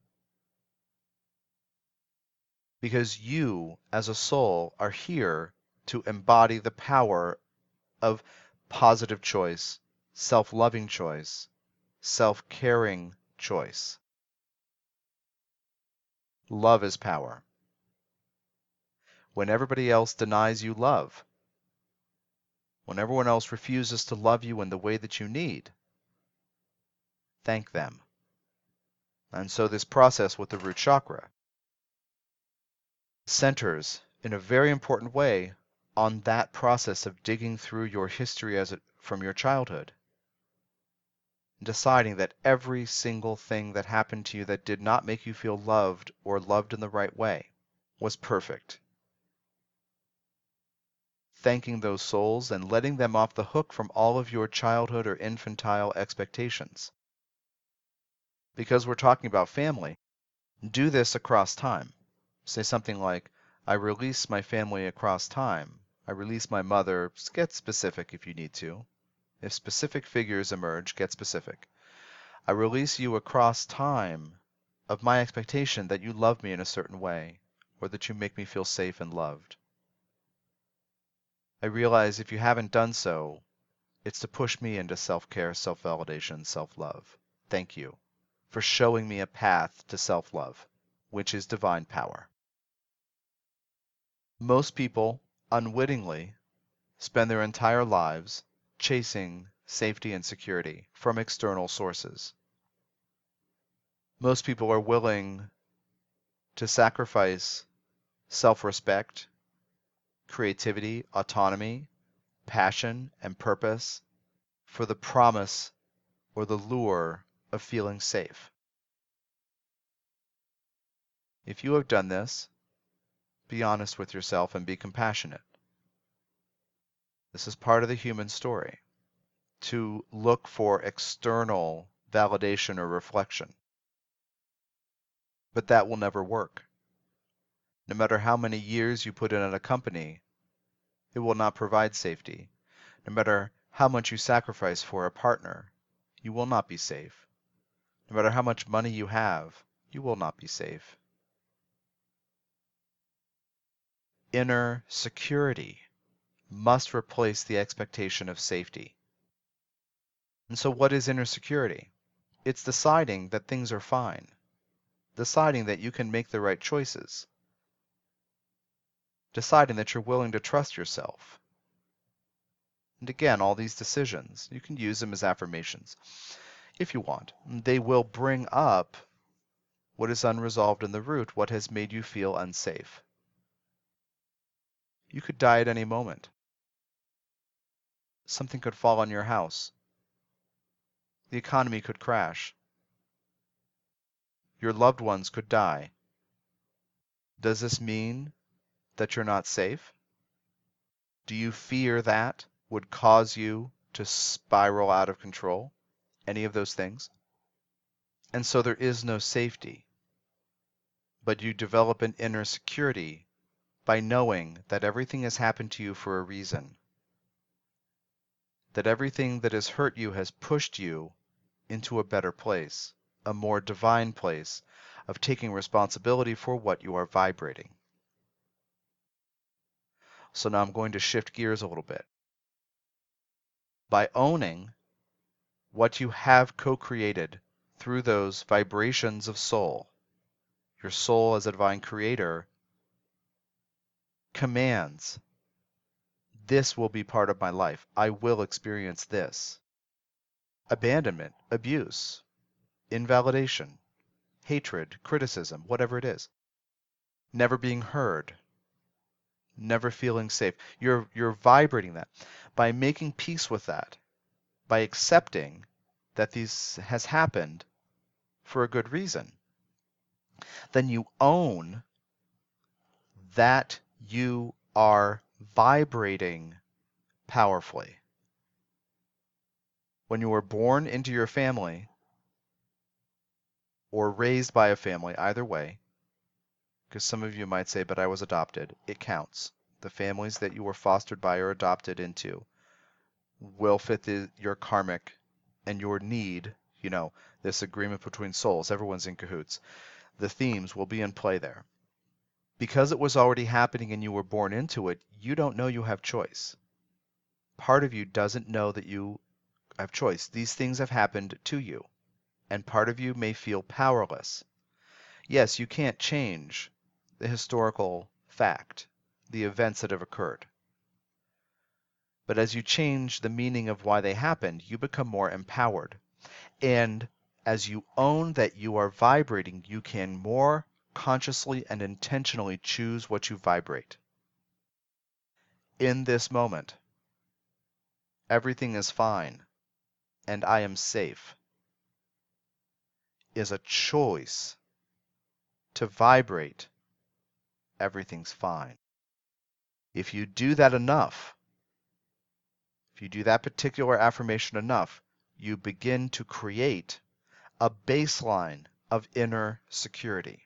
Because you, as a soul, are here to embody the power of positive choice, self-loving choice, self-caring choice. Love is power. When everybody else denies you love, when everyone else refuses to love you in the way that you need, thank them. And so this process with the root chakra centers in a very important way on that process of digging through your history as it from your childhood, deciding that every single thing that happened to you that did not make you feel loved or loved in the right way was perfect. Thanking those souls and letting them off the hook from all of your childhood or infantile expectations. Because we're talking about family, do this across time. Say something like, I release my family across time. I release my mother. Get specific if you need to. If specific figures emerge, get specific. I release you across time of my expectation that you love me in a certain way, or that you make me feel safe and loved. I realize if you haven't done so, it's to push me into self-care, self-validation, self-love. Thank you for showing me a path to self-love, which is divine power. Most people, unwittingly, spend their entire lives chasing safety and security from external sources. Most people are willing to sacrifice self-respect, creativity, autonomy, passion, and purpose for the promise or the lure of feeling safe. If you have done this, be honest with yourself and be compassionate. This is part of the human story, to look for external validation or reflection. But that will never work. No matter how many years you put in at a company, it will not provide safety. No matter how much you sacrifice for a partner, you will not be safe. No matter how much money you have, you will not be safe. Inner security must replace the expectation of safety. And so what is inner security? It's deciding that things are fine, deciding that you can make the right choices, deciding that you're willing to trust yourself. And again, all these decisions, you can use them as affirmations if you want. They will bring up what is unresolved in the root, what has made you feel unsafe. You could die at any moment. Something could fall on your house. The economy could crash. Your loved ones could die. Does this mean that you're not safe? Do you fear that would cause you to spiral out of control? Any of those things? And so there is no safety, but you develop an inner security by knowing that everything has happened to you for a reason. that everything that has hurt you has pushed you into a better place, a more divine place of taking responsibility for what you are vibrating. So now I'm going to shift gears a little bit. By owning what you have co-created through those vibrations of soul, your soul as a divine creator commands, this will be part of my life. I will experience this. Abandonment, abuse, invalidation, hatred, criticism, whatever it is. Never being heard, never feeling safe. You're, you're vibrating that. By making peace with that, by accepting that this has happened for a good reason, then you own that you are vibrating powerfully. When you were born into your family or raised by a family, either way, because some of you might say, but I was adopted, it counts. The families that you were fostered by or adopted into will fit the, your karmic and your need, you know, this agreement between souls, everyone's in cahoots. The themes will be in play there. Because it was already happening and you were born into it, you don't know you have choice. Part of you doesn't know that you have choice. These things have happened to you, and part of you may feel powerless. Yes, you can't change the historical fact, the events that have occurred. But as you change the meaning of why they happened, you become more empowered. And as you own that you are vibrating, you can more consciously and intentionally choose what you vibrate. In this moment, everything is fine and I am safe is a choice to vibrate everything's fine. If you do that enough, if you do that particular affirmation enough, you begin to create a baseline of inner security.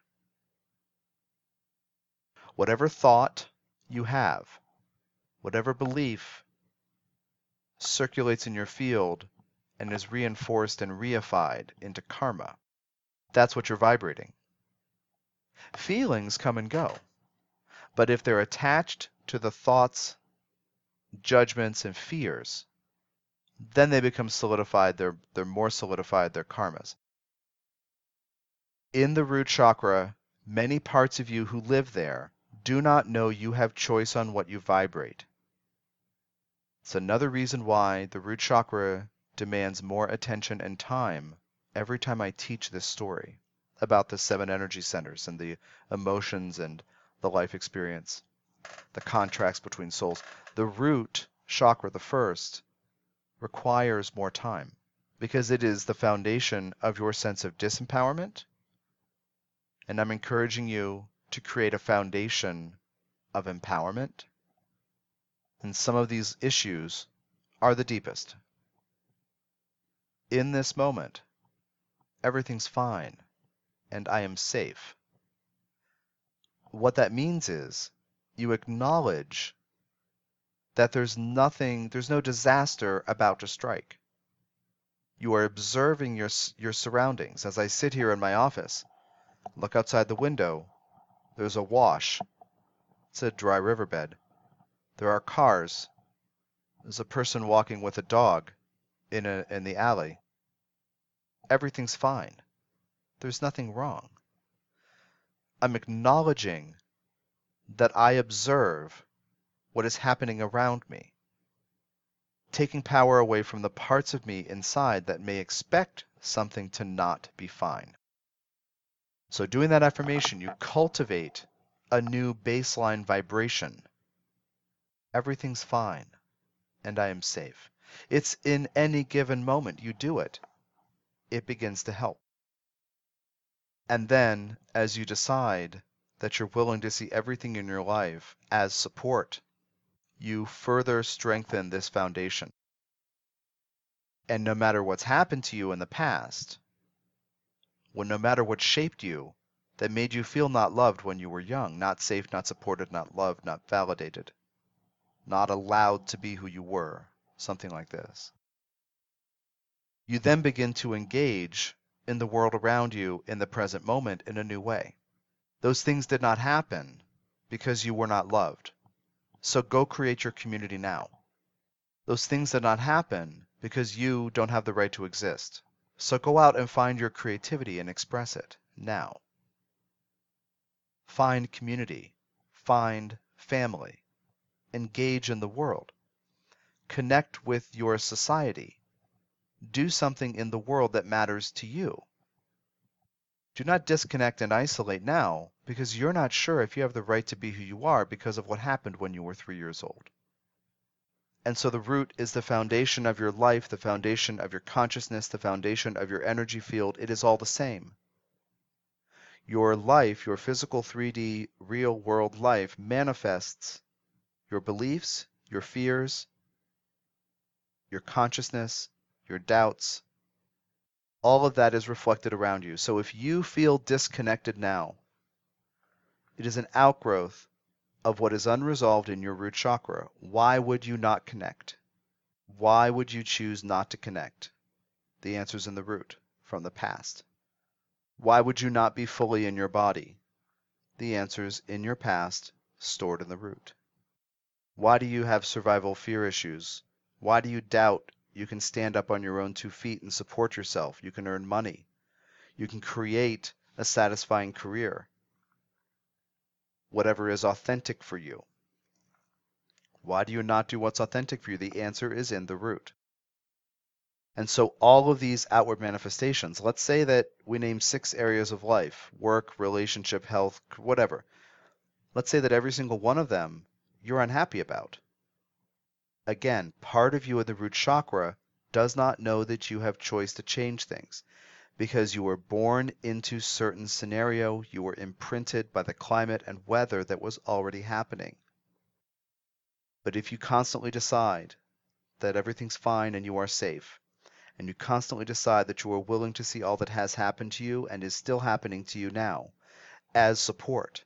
Whatever thought you have, whatever belief circulates in your field and is reinforced and reified into karma, that's what you're vibrating. Feelings come and go, but if they're attached to the thoughts, judgments, and fears, then they become solidified, they're, they're more solidified, they're karmas. In the root chakra, many parts of you who live there do not know you have choice on what you vibrate. It's another reason why the root chakra demands more attention and time every time I teach this story about the seven energy centers and the emotions and the life experience, the contracts between souls. The root chakra, the first, requires more time because it is the foundation of your sense of disempowerment. And I'm encouraging you to create a foundation of empowerment. And some of these issues are the deepest. In this moment, everything's fine and I am safe. What that means is you acknowledge that there's nothing, there's no disaster about to strike. You are observing your, your surroundings. As I sit here in my office, look outside the window, there's a wash. It's a dry riverbed. There are cars. There's a person walking with a dog in, a, in the alley. Everything's fine. There's nothing wrong. I'm acknowledging that I observe what is happening around me, taking power away from the parts of me inside that may expect something to not be fine. So doing that affirmation, you cultivate a new baseline vibration. Everything's fine and I am safe. It's in any given moment you do it, it begins to help. And then, as you decide that you're willing to see everything in your life as support, you further strengthen this foundation. And no matter what's happened to you in the past, when no matter what shaped you, that made you feel not loved when you were young, not safe, not supported, not loved, not validated, not allowed to be who you were, something like this. You then begin to engage in the world around you in the present moment in a new way. Those things did not happen because you were not loved. So go create your community now. Those things did not happen because you don't have the right to exist. So go out and find your creativity and express it now. Find community. Find family. Engage in the world. Connect with your society. Do something in the world that matters to you. Do not disconnect and isolate now because you're not sure if you have the right to be who you are because of what happened when you were three years old. And so the root is the foundation of your life, the foundation of your consciousness, the foundation of your energy field. It is all the same. Your life, your physical three D real world life manifests your beliefs, your fears, your consciousness, your doubts. All of that is reflected around you. So if you feel disconnected now, it is an outgrowth of what is unresolved in your root chakra. Why would you not connect? Why would you choose not to connect? The answer is in the root, from the past. Why would you not be fully in your body? The answer is in your past, stored in the root. Why do you have survival fear issues? Why do you doubt you can stand up on your own two feet and support yourself? You can earn money. You can create a satisfying career. Whatever is authentic for you. Why do you not do what's authentic for you? The answer is in the root. And so all of these outward manifestations, let's say that we name six areas of life, work, relationship, health, whatever. Let's say that every single one of them you're unhappy about. Again, part of you in the root chakra does not know that you have choice to change things because you were born into certain scenario, you were imprinted by the climate and weather that was already happening. But if you constantly decide that everything's fine and you are safe, and you constantly decide that you are willing to see all that has happened to you and is still happening to you now as support,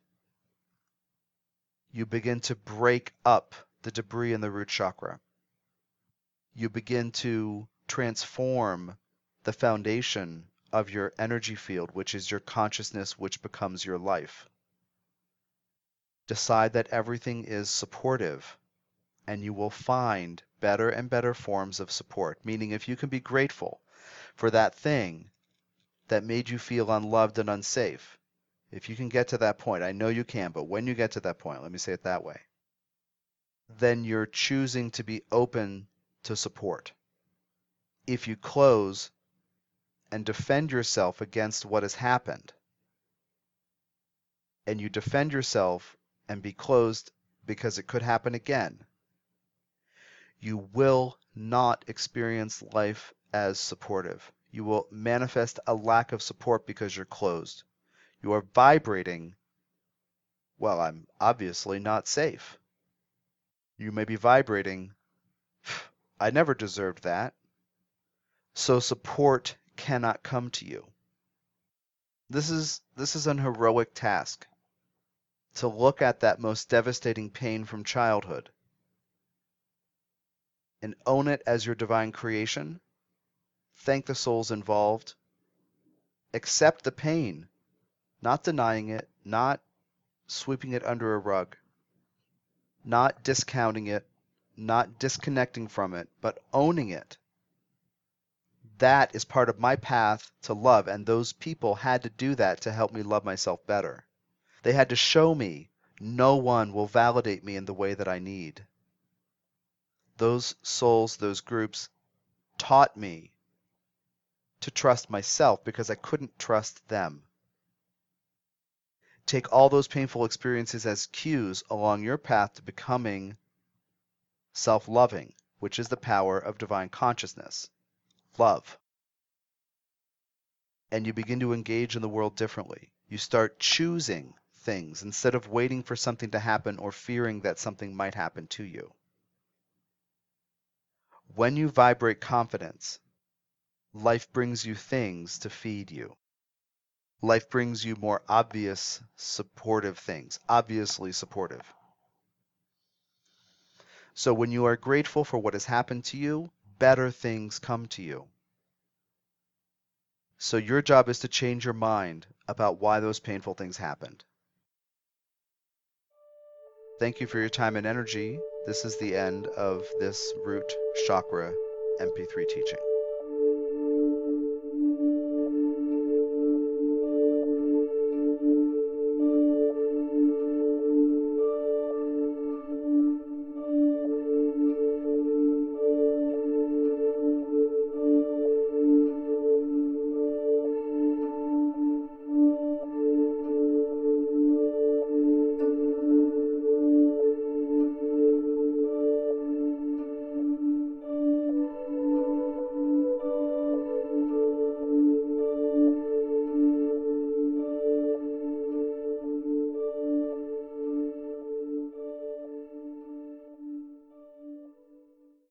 you begin to break up the debris in the root chakra. You begin to transform the foundation of your energy field, which is your consciousness, which becomes your life. Decide that everything is supportive, and you will find better and better forms of support. Meaning, if you can be grateful for that thing that made you feel unloved and unsafe, if you can get to that point, I know you can, but when you get to that point, let me say it that way, then you're choosing to be open to support. If you close and defend yourself against what has happened, and you defend yourself and be closed because it could happen again, you will not experience life as supportive. You will manifest a lack of support because you're closed. You are vibrating, well, I'm obviously not safe. You may be vibrating, I never deserved that. So support cannot come to you. This is this is an heroic task, to look at that most devastating pain from childhood and own it as your divine creation. Thank the souls involved. Accept the pain, not denying it, not sweeping it under a rug, not discounting it, not disconnecting from it, but owning it. That is part of my path to love, and those people had to do that to help me love myself better. They had to show me no one will validate me in the way that I need. Those souls, those groups taught me to trust myself because I couldn't trust them. Take all those painful experiences as cues along your path to becoming self-loving, which is the power of divine consciousness, love. And you begin to engage in the world differently. You start choosing things instead of waiting for something to happen or fearing that something might happen to you. When you vibrate confidence, life brings you things to feed you. Life brings you more obvious, supportive things, obviously supportive. So when you are grateful for what has happened to you, better things come to you. So your job is to change your mind about why those painful things happened. Thank you for your time and energy. This is the end of this root chakra M P three teaching.